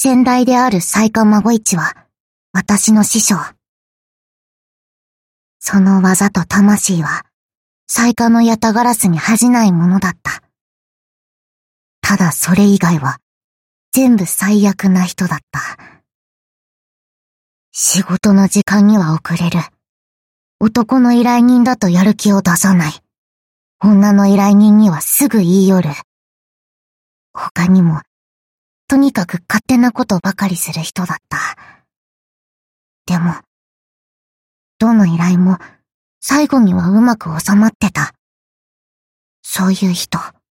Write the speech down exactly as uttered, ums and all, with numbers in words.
先代である雑賀孫一は、私の師匠。その技と魂は、雑賀のヤタガラスに恥じないものだった。ただそれ以外は、全部最悪な人だった。仕事の時間には遅れる。男の依頼人だとやる気を出さない。女の依頼人にはすぐ言い寄る。他にも、とにかく勝手なことばかりする人だった。でも、どの依頼も最後にはうまく収まってた。そういう人。